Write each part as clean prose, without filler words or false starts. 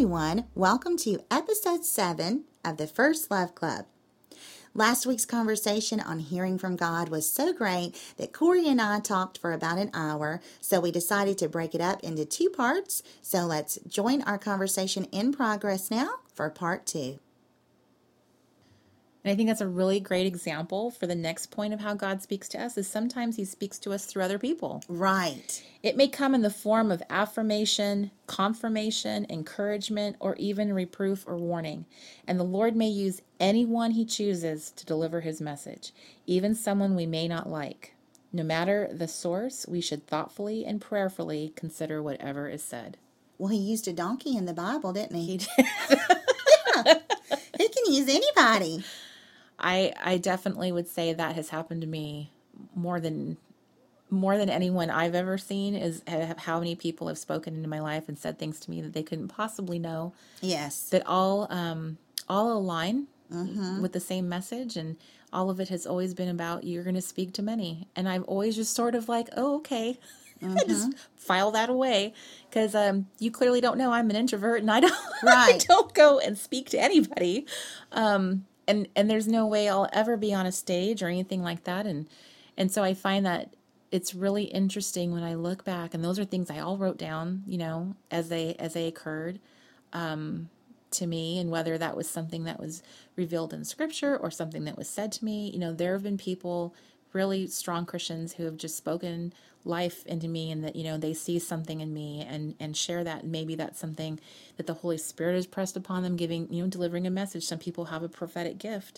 everyone. Welcome to episode 7 of the First Love Club. Last week's conversation on hearing from God was so great that Corey and I talked for about an hour, so we decided to break it up into 2 parts. So let's join our conversation in progress now for part 2. And I think that's a really great example for the next point of how God speaks to us is sometimes he speaks to us through other people. Right. It may come in the form of affirmation, confirmation, encouragement, or even reproof or warning. And the Lord may use anyone he chooses to deliver his message, even someone we may not like. No matter the source, we should thoughtfully and prayerfully consider whatever is said. Well, he used a donkey in the Bible, didn't he? He did. Yeah. He can use anybody. I definitely would say that has happened to me more than anyone I've ever seen is how many people have spoken into my life and said things to me that they couldn't possibly know. Yes. That all align with the same message, and all of it has always been about you're going to speak to many. And I've always just sort of like, oh, okay. Just file that away because you clearly don't know I'm an introvert and I don't go and speak to anybody. And there's no way I'll ever be on a stage or anything like that. And so I find that it's really interesting when I look back, and those are things I all wrote down, as they occurred to me, and whether that was something that was revealed in scripture or something that was said to me. There have been people, really strong Christians, who have just spoken life into me, and that, they see something in me and share that. And maybe that's something that the Holy Spirit has pressed upon them, delivering a message. Some people have a prophetic gift,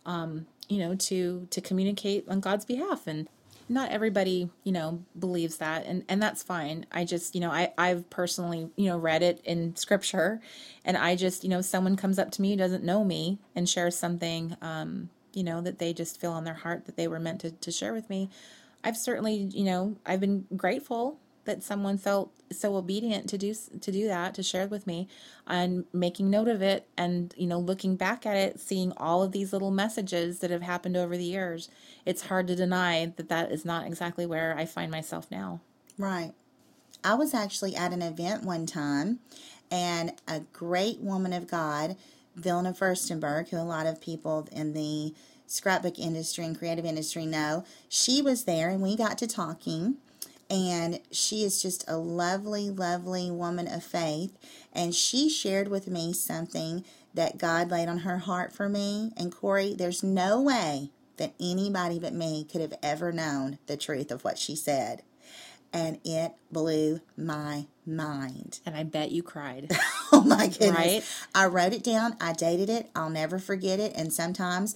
to communicate on God's behalf. And not everybody, believes that, and that's fine. I just, I've personally, read it in scripture, and I just, someone comes up to me who doesn't know me and shares something, that they just feel on their heart that they were meant to share with me. I've certainly, I've been grateful that someone felt so obedient to do that, to share it with me, and making note of it, and, looking back at it, seeing all of these little messages that have happened over the years. It's hard to deny that is not exactly where I find myself now. Right. I was actually at an event one time, and a great woman of God, Vilna Furstenberg, who a lot of people in the scrapbook industry and creative industry know, she was there, and we got to talking. And she is just a lovely, lovely woman of faith. And she shared with me something that God laid on her heart for me. And Corey, there's no way that anybody but me could have ever known the truth of what she said. And it blew my mind. And I bet you cried. Oh my goodness. Right? I wrote it down. I dated it. I'll never forget it. And sometimes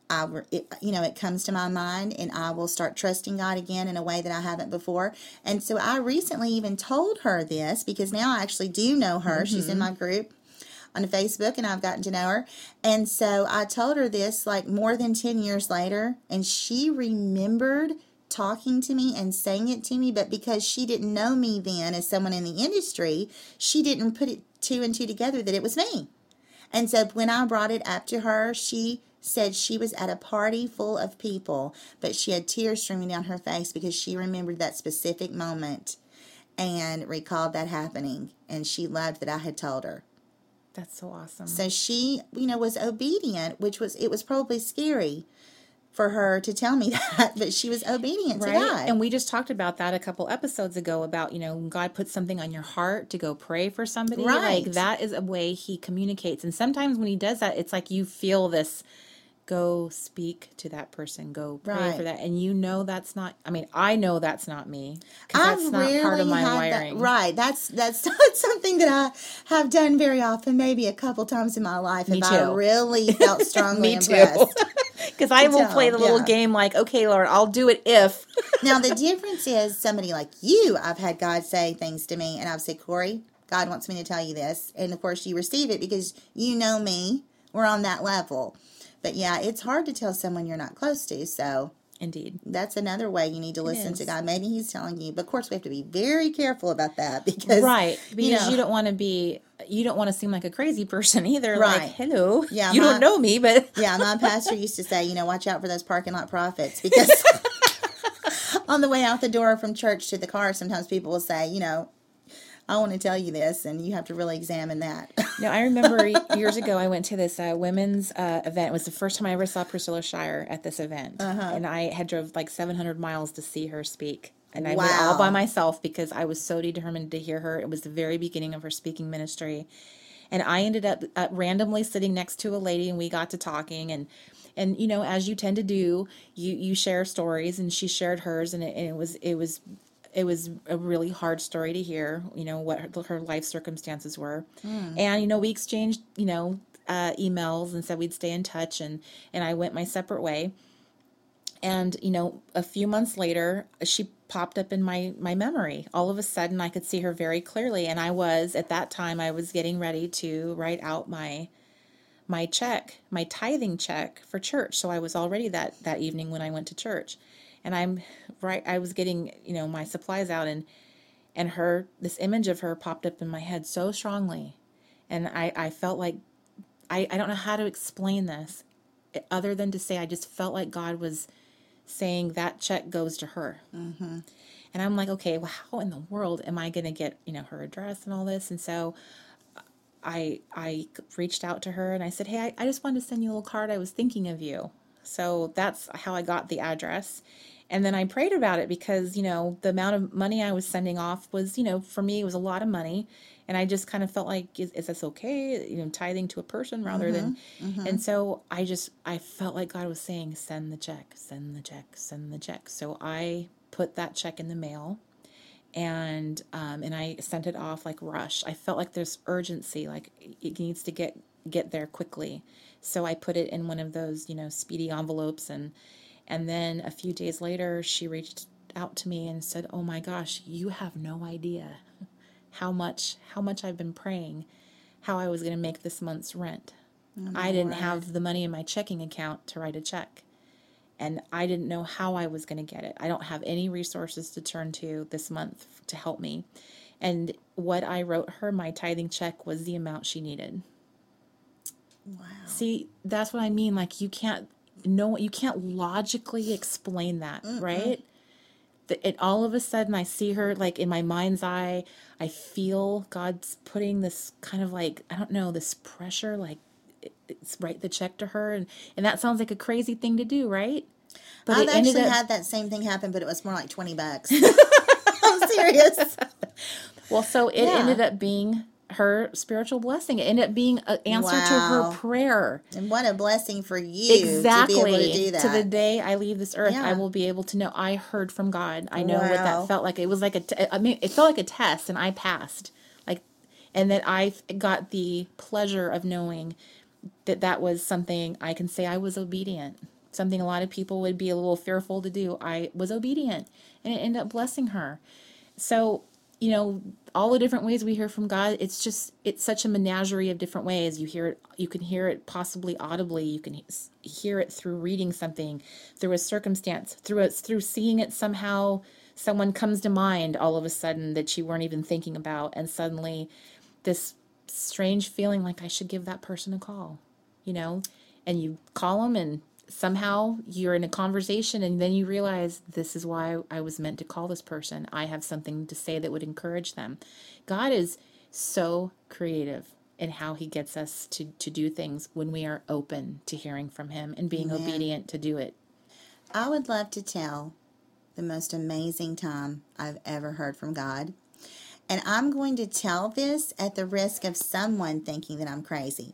it comes to my mind, and I will start trusting God again in a way that I haven't before. And so I recently even told her this, because now I actually do know her. Mm-hmm. She's in my group on Facebook, and I've gotten to know her. And so I told her this like more than 10 years later, and she remembered talking to me and saying it to me, but because she didn't know me then as someone in the industry, she didn't put it 2 and 2 together that it was me. And so when I brought it up to her, she said she was at a party full of people, but she had tears streaming down her face because she remembered that specific moment and recalled that happening, and she loved that I had told her. That's so awesome. So she, was obedient, it was probably scary for her to tell me that, but she was obedient to God. And we just talked about that a couple episodes ago about, God puts something on your heart to go pray for somebody. Right. Like that is a way he communicates. And sometimes when he does that, it's like you feel this, go speak to that person, go pray for that. And that's not, I know that's not me, because that's not part of my wiring. That's not something that I have done very often, maybe a couple times in my life. Me too. I really felt strongly Me impressed. Because I will play the little game like, okay, Lord, I'll do it if. Now, the difference is somebody like you, I've had God say things to me, and I've said, Corey, God wants me to tell you this. And, of course, you receive it because you know me. We're on that level. But, yeah, it's hard to tell someone you're not close to, so. Indeed. That's another way you need to listen to God. Maybe he's telling you. But, of course, we have to be very careful about that because. Right. Because you don't want to seem like a crazy person either. Right. Like, hello. Yeah, you don't know me, but. Yeah, my pastor used to say, watch out for those parking lot prophets. Because on the way out the door from church to the car, sometimes people will say, I want to tell you this, and you have to really examine that. No, I remember years ago I went to this women's event. It was the first time I ever saw Priscilla Shire at this event. And I had drove like 700 miles to see her speak. And I went all by Wow. myself because I was so determined to hear her. It was the very beginning of her speaking ministry. And I ended up randomly sitting next to a lady, and we got to talking. And you know, as you tend to do, you share stories, and she shared hers, and it was a really hard story to hear, you know, what her life circumstances were. And, you know, we exchanged, you know, emails and said we'd stay in touch, and I went my separate way. And, you know, a few months later, she popped up in my memory. All of a sudden, I could see her very clearly. And at that time, I was getting ready to write out my check, my tithing check for church. So I was already that evening when I went to church. And I was getting, you know, my supplies out, and this image of her popped up in my head so strongly. And I felt like, I don't know how to explain this other than to say, I just felt like God was saying that check goes to her. And I'm like, okay, well, how in the world am I going to get, you know, her address and all this? And so I reached out to her and I said, hey, I just wanted to send you a little card. I was thinking of you. So that's how I got the address. And then I prayed about it because, you know, the amount of money I was sending off was, you know, for me, it was a lot of money. And I just kind of felt like, is this okay? You know, tithing to a person rather than, and so I felt like God was saying, send the check, send the check, send the check. So I put that check in the mail, and I sent it off like rush. I felt like there's urgency, like it needs to get there quickly. So I put it in one of those, you know, speedy envelopes, and then a few days later she reached out to me and said, "Oh my gosh, you have no idea how much I've been praying how I was going to make this month's rent. I didn't have the money in my checking account to write a check, and I didn't know how I was going to get it. I don't have any resources to turn to this month to help me." And what I wrote her, my tithing check, was the amount she needed. Wow. See, that's what I mean. Like, you can't logically explain that, right? It all of a sudden, I see her like in my mind's eye. I feel God's putting this kind of like, I don't know, this pressure, like it's write the check to her, and that sounds like a crazy thing to do, right? But I've it ended actually up, had that same thing happen, but it was more like $20. I'm serious. well, so it ended up being her spiritual blessing. It ended up being an answer to her Wow. prayer. And what a blessing for you Exactly. to be able to do that. To the day I leave this earth, Yeah. I will be able to know I heard from God. I know what Wow. that felt like. It was like it felt like a test, and I passed. Like, and that I got the pleasure of knowing that was something I can say I was obedient. Something a lot of people would be a little fearful to do. I was obedient, and it ended up blessing her. So, you know, all the different ways we hear from God, it's such a menagerie of different ways. You can hear it possibly audibly. You can hear it through reading something, through a circumstance, through seeing it somehow. Someone comes to mind all of a sudden that you weren't even thinking about, and suddenly this strange feeling like I should give that person a call, you know, and you call them, and somehow you're in a conversation, and then you realize this is why I was meant to call this person. I have something to say that would encourage them. God is so creative in how he gets us to do things when we are open to hearing from him and being obedient to do it. I would love to tell the most amazing time I've ever heard from God. And I'm going to tell this at the risk of someone thinking that I'm crazy.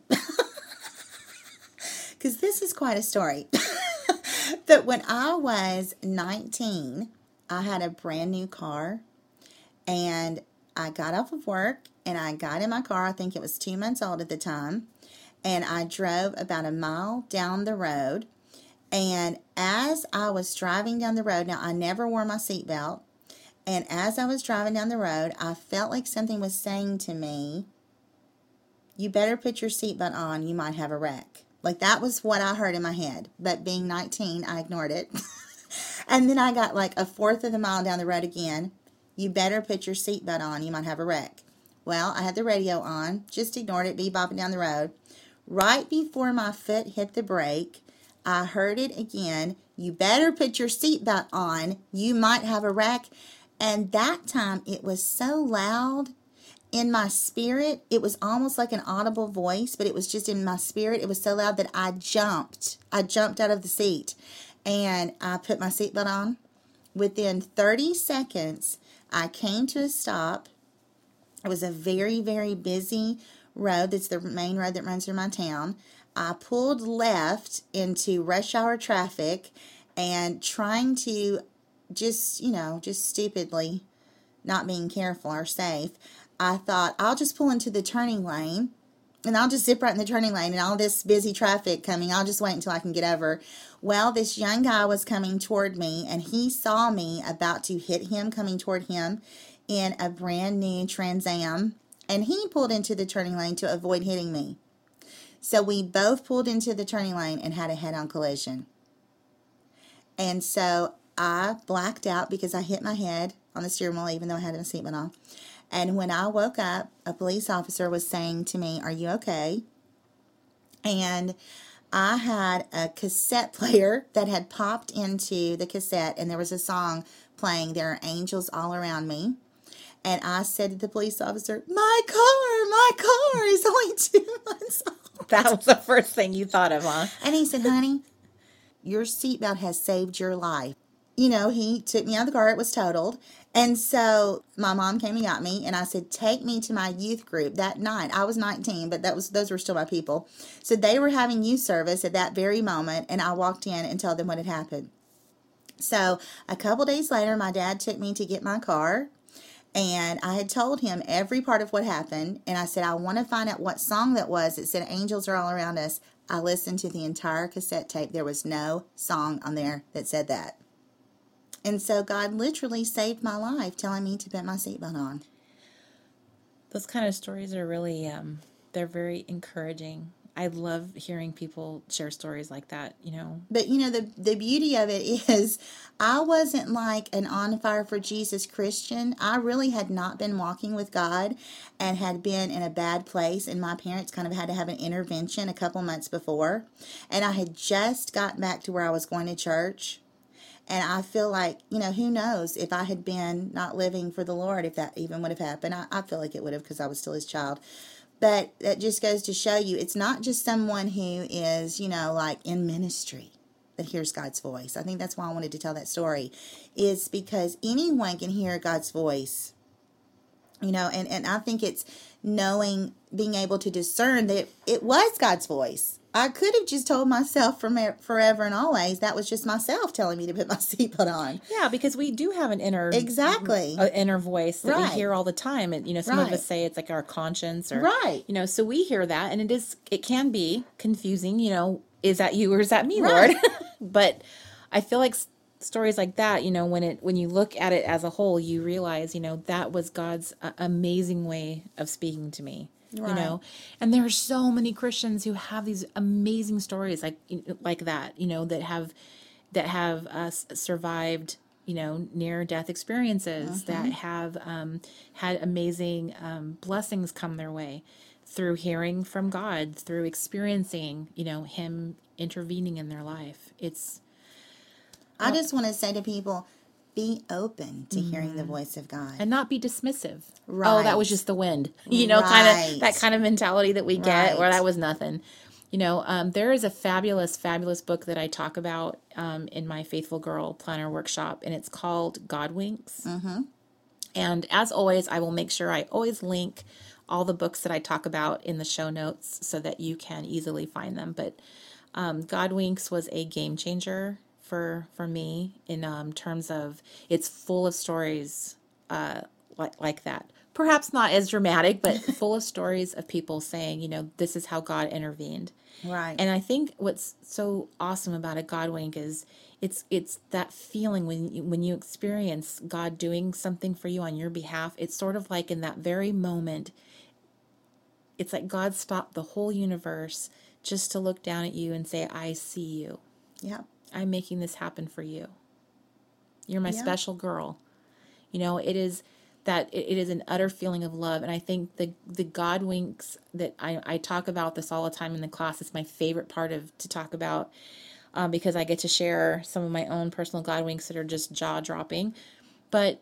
Because this is quite a story. That when I was 19, I had a brand new car, and I got off of work and I got in my car. I think it was 2 months old at the time, and I drove about a mile down the road. And as I was driving down the road, now I never wore my seatbelt, and as I was driving down the road, I felt like something was saying to me, "You better put your seatbelt on, you might have a wreck." Like, that was what I heard in my head. But being 19, I ignored it. And then I got like a fourth of the mile down the road again. "You better put your seatbelt on, you might have a wreck." Well, I had the radio on, just ignored it, bebopping down the road. Right before my foot hit the brake, I heard it again. "You better put your seatbelt on, you might have a wreck." And that time it was so loud in my spirit, it was almost like an audible voice, but it was just in my spirit. It was so loud that I jumped. I jumped out of the seat and I put my seatbelt on. Within 30 seconds, I came to a stop. It was a very, very busy road. That's the main road that runs through my town. I pulled left into rush hour traffic and trying to just stupidly, not being careful or safe, I thought I'll just pull into the turning lane and I'll just zip right in the turning lane, and all this busy traffic coming, I'll just wait until I can get over. Well, this young guy was coming toward me, and he saw me about to hit him, coming toward him in a brand new Trans Am, and he pulled into the turning lane to avoid hitting me. So we both pulled into the turning lane and had a head-on collision. And so I blacked out because I hit my head on the steering wheel, even though I had a seatbelt on. And when I woke up, a police officer was saying to me, "Are you okay?" And I had a cassette player that had popped into the cassette, and there was a song playing, "There Are Angels All Around Me." And I said to the police officer, my car is only 2 months old. That was the first thing you thought of, huh? And he said, "Honey, your seatbelt has saved your life." He took me out of the car. It was totaled. And so my mom came and got me, and I said, "Take me to my youth group." That night, I was 19, but those were still my people. So they were having youth service at that very moment, and I walked in and told them what had happened. So a couple days later, my dad took me to get my car, and I had told him every part of what happened, and I said, "I want to find out what song that was. It said, 'Angels Are All Around Us.'" I listened to the entire cassette tape. There was no song on there that said that. And so God literally saved my life, telling me to put my seatbelt on. Those kind of stories are really, they're very encouraging. I love hearing people share stories like that, But the beauty of it is I wasn't like an on fire for Jesus Christian. I really had not been walking with God and had been in a bad place. And my parents kind of had to have an intervention a couple months before. And I had just gotten back to where I was going to church. And I feel like, who knows if I had been not living for the Lord, if that even would have happened. I feel like it would have, because I was still his child. But that just goes to show you, it's not just someone who is, like in ministry that hears God's voice. I think that's why I wanted to tell that story, is because anyone can hear God's voice. And I think it's being able to discern that it was God's voice. I could have just told myself from forever and always that was just myself telling me to put my seatbelt on. Yeah, because we do have an inner inner voice that we hear all the time, and some of us say it's like our conscience, or so we hear that, and it can be confusing. Is that you or is that me, Lord? But I feel like stories like that, when you look at it as a whole, you realize, that was God's amazing way of speaking to me. Right. And there are so many Christians who have these amazing stories like that, that have survived, near death experiences, that have had amazing blessings come their way through hearing from God, through experiencing, Him intervening in their life. I just want to say to people, be open to hearing the voice of God. And not be dismissive. Right. Oh, that was just the wind. That kind of mentality that we get, or that was nothing. There is a fabulous, fabulous book that I talk about in my Faithful Girl Planner Workshop, and it's called God Winks. Mm-hmm. And as always, I will make sure I always link all the books that I talk about in the show notes so that you can easily find them. But God Winks was a game changer for me in terms of it's full of stories like that. Perhaps not as dramatic, but full of stories of people saying, this is how God intervened. Right. And I think what's so awesome about a God wink is it's that feeling when you experience God doing something for you on your behalf. It's sort of like in that very moment, it's like God stopped the whole universe just to look down at you and say, "I see you. Yeah. I'm making this happen for you. You're my special girl." It is that it is an utter feeling of love. And I think the God winks that I talk about this all the time in the class. It's my favorite part to talk about because I get to share some of my own personal God winks that are just jaw dropping. But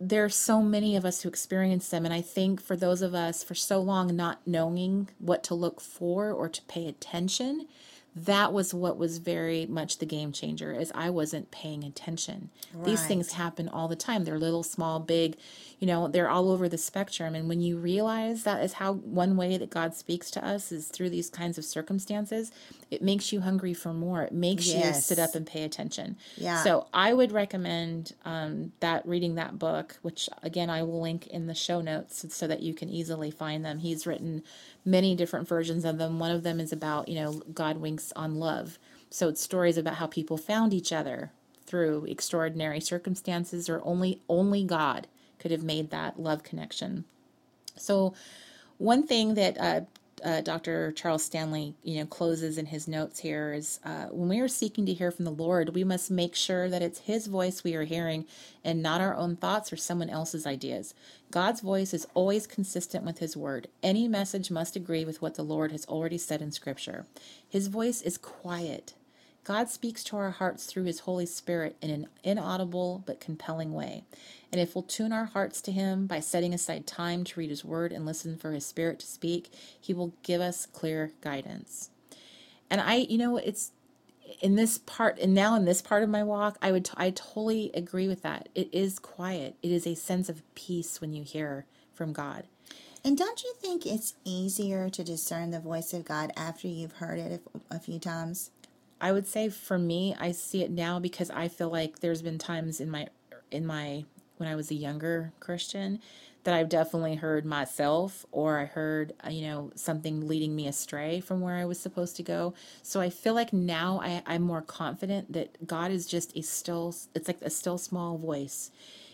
there's so many of us who experience them. And I think for those of us for so long not knowing what to look for or to pay attention, that was what was very much the game changer, is I wasn't paying attention. These things Right. happen all the time. They're little, small, big, they're all over the spectrum. And when you realize that is how one way that God speaks to us is through these kinds of circumstances, it makes you hungry for more. It makes you sit up Yes. and pay attention. Yeah. So I would recommend that reading that book, which again I will link in the show notes so that you can easily find them. He's written many different versions of them. One of them is about, God winks on love. So it's stories about how people found each other through extraordinary circumstances, or only God could have made that love connection. So one thing that Dr. Charles Stanley, closes in his notes here is when we are seeking to hear from the Lord, we must make sure that it's His voice we are hearing and not our own thoughts or someone else's ideas. God's voice is always consistent with His word. Any message must agree with what the Lord has already said in Scripture. His voice is quiet. God speaks to our hearts through His Holy Spirit in an inaudible but compelling way. And if we'll tune our hearts to Him by setting aside time to read His Word and listen for His Spirit to speak, He will give us clear guidance. And it's in this part, and now in this part of my walk, I totally agree with that. It is quiet. It is a sense of peace when you hear from God. And don't you think it's easier to discern the voice of God after you've heard it a few times? I would say for me, I see it now because I feel like there's been times in my when I was a younger Christian that I've definitely heard myself, or I heard something leading me astray from where I was supposed to go. So I feel like now I'm more confident that God is just it's like a still small voice.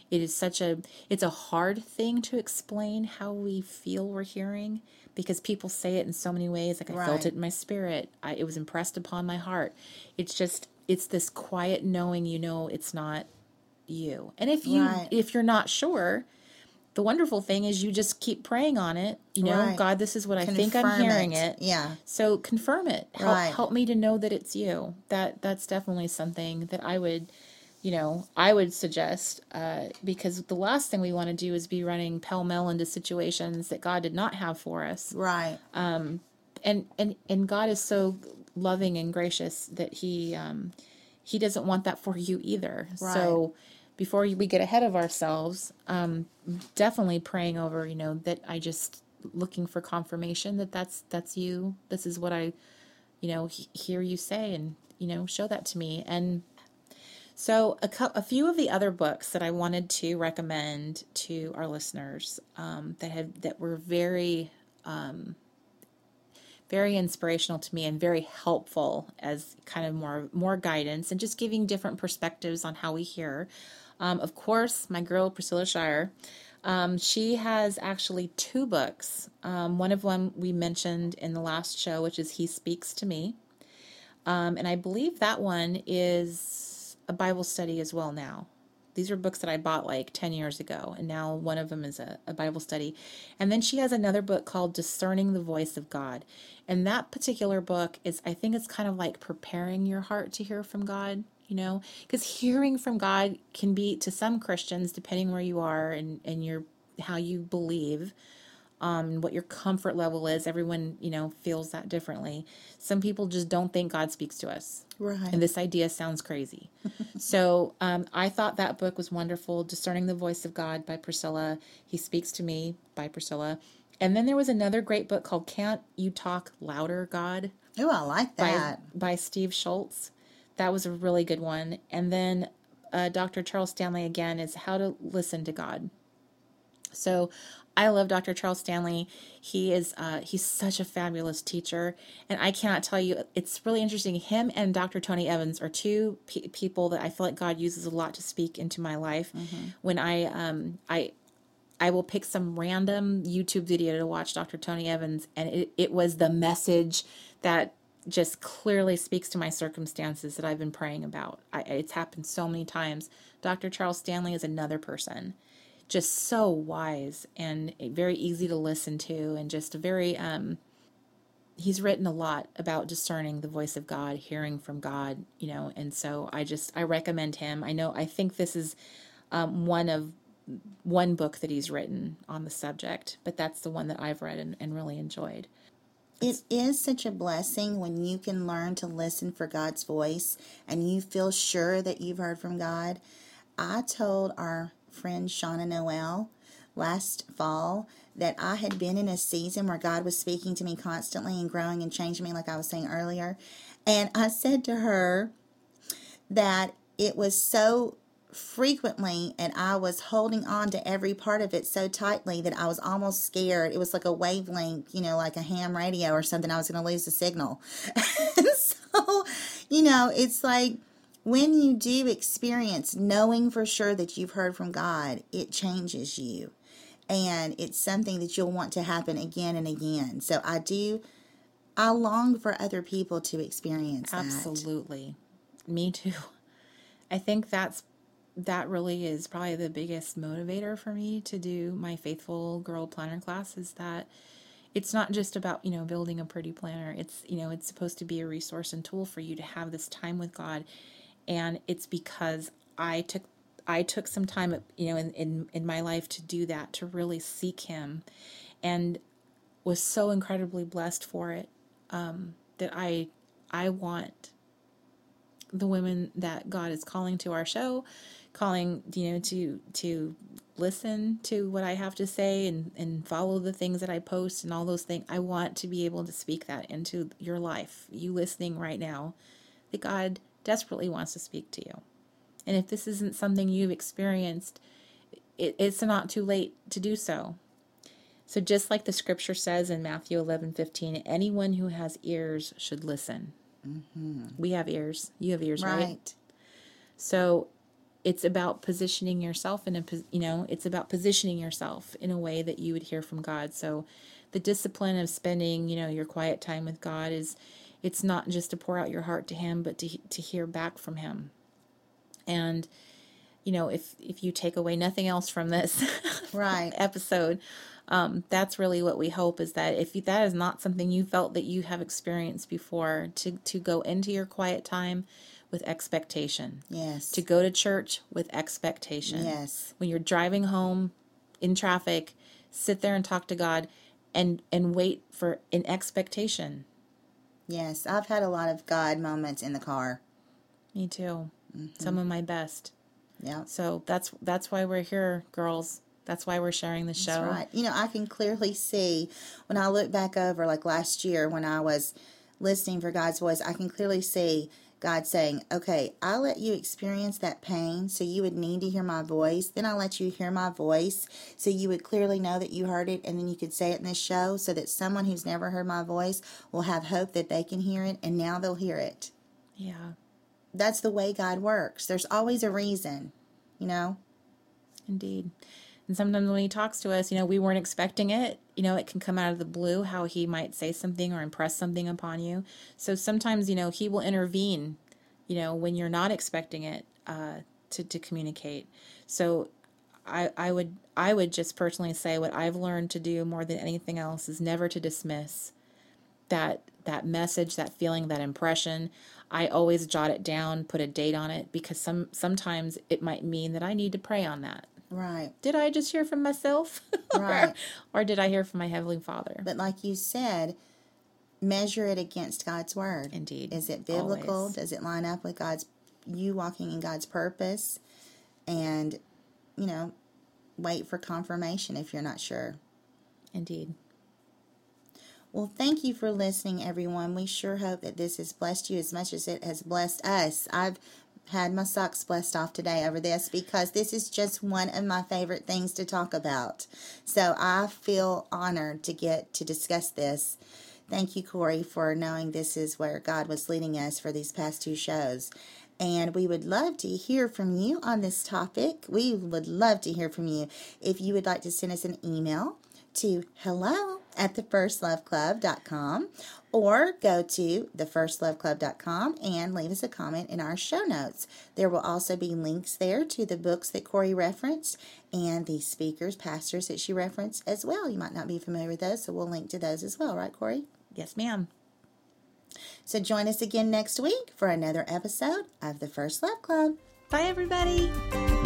It's a hard thing to explain how we feel we're hearing, because people say it in so many ways. Like, I felt Right. it in my spirit. It was impressed upon my heart. It's this quiet knowing, it's not you. And Right. if you're not sure, the wonderful thing is you just keep praying on it. Right. God, this is what I think I'm Confirm hearing it. it. Yeah. So confirm it. Right. Help me to know that it's you. That's definitely something that I would suggest, because the last thing we want to do is be running pell-mell into situations that God did not have for us. Right. And God is so loving and gracious that He doesn't want that for you either. Right. So before we get ahead of ourselves, definitely praying over, that I just looking for confirmation that that's you. This is what I, hear you say, and, show that to me. And so a few of the other books that I wanted to recommend to our listeners, that were very, very inspirational to me and very helpful as kind of more guidance and just giving different perspectives on how we hear. Of course, my girl Priscilla Shirer, she has actually two books. One of them we mentioned in the last show, which is He Speaks to Me. And I believe that one is a Bible study as well now. These are books that I bought like 10 years ago, and now one of them is a Bible study. And then she has another book called Discerning the Voice of God. And that particular book I think it's kind of like preparing your heart to hear from God, because hearing from God can be, to some Christians, depending where you are and how you believe, what your comfort level is. Everyone, feels that differently. Some people just don't think God speaks to us. Right. And this idea sounds crazy. So I thought that book was wonderful. Discerning the Voice of God by Priscilla. He Speaks to Me by Priscilla. And then there was another great book called Can't You Talk Louder, God? Oh, I like that. By Steve Schultz. That was a really good one. And then Dr. Charles Stanley again is How to Listen to God. So I love Dr. Charles Stanley. He's such a fabulous teacher, and I cannot tell you, it's really interesting. Him and Dr. Tony Evans are two people that I feel like God uses a lot to speak into my life. Mm-hmm. When I will pick some random YouTube video to watch Dr. Tony Evans, and it was the message that just clearly speaks to my circumstances that I've been praying about. It's happened so many times. Dr. Charles Stanley is another person, just so wise and very easy to listen to, and just a very, he's written a lot about discerning the voice of God, hearing from God, and so I recommend him. I think this is one of one book that he's written on the subject, but that's the one that I've read and really enjoyed. It is such a blessing when you can learn to listen for God's voice and you feel sure that you've heard from God. I told our friend Shauna Noel last fall that I had been in a season where God was speaking to me constantly and growing and changing me, like I was saying earlier. And I said to her that it was so frequently, and I was holding on to every part of it so tightly that I was almost scared. It was like a wavelength, like a ham radio or something. I was going to lose the signal. So, it's like when you do experience knowing for sure that you've heard from God, it changes you. And it's something that you'll want to happen again and again. So I long for other people to experience that. Absolutely. Me too. I think that really is probably the biggest motivator for me to do my Faithful Girl Planner class, is that it's not just about, building a pretty planner. It's, it's supposed to be a resource and tool for you to have this time with God. And it's because I took some time, in my life to do that, to really seek Him, and was so incredibly blessed for it, that I want the women that God is calling to our show, calling, to listen to what I have to say and follow the things that I post and all those things. I want to be able to speak that into your life, you listening right now, that God desperately wants to speak to you. And if this isn't something you've experienced, it's not too late to do so. So just like the scripture says in Matthew 11:15, anyone who has ears should listen. Mm-hmm. We have ears. You have ears, right? So it's about positioning yourself it's about positioning yourself in a way that you would hear from God. So the discipline of spending, your quiet time with God it's not just to pour out your heart to Him, but to hear back from Him. And, if you take away nothing else from this episode, that's really what we hope, is that if that is not something you felt that you have experienced before, to go into your quiet time with expectation. Yes. To go to church with expectation. Yes. When you're driving home in traffic, sit there and talk to God and wait for an expectation. Yes, I've had a lot of God moments in the car. Me too. Mm-hmm. Some of my best. Yeah. So that's why we're here, girls. That's why we're sharing the show. That's right. I can clearly see when I look back over, like last year when I was listening for God's voice, I can clearly see God saying, okay, I let you experience that pain so you would need to hear my voice. Then I let you hear my voice so you would clearly know that you heard it, and then you could say it in this show so that someone who's never heard my voice will have hope that they can hear it, and now they'll hear it. Yeah. That's the way God works. There's always a reason, Indeed. And sometimes when He talks to us, we weren't expecting it. It can come out of the blue, how He might say something or impress something upon you. So sometimes, He will intervene, when you're not expecting it to communicate. So I would just personally say what I've learned to do more than anything else is never to dismiss that message, that feeling, that impression. I always jot it down, put a date on it, because sometimes it might mean that I need to pray on that. Right. Did I just hear from myself? Right. or did I hear from my Heavenly Father? But like you said, measure it against God's Word. Indeed. Is it biblical? Always. Does it line up with you walking in God's purpose? And, wait for confirmation if you're not sure. Indeed. Well, thank you for listening, everyone. We sure hope that this has blessed you as much as it has blessed us. I've had my socks blessed off today over this because this is just one of my favorite things to talk about. So I feel honored to get to discuss this. Thank you, Corey, for knowing this is where God was leading us for these past 2 shows. And we would love to hear from you on this topic. We would love to hear from you. If you would like to send us an email to hello@theFirstLoveClub.com or go to theFirstLoveClub.com and leave us a comment in our show notes. There will also be links there to the books that Corey referenced and the speakers, pastors that she referenced as well. You might not be familiar with those, so we'll link to those as well, right, Corey? Yes, ma'am. So join us again next week for another episode of The First Love Club. Bye, everybody.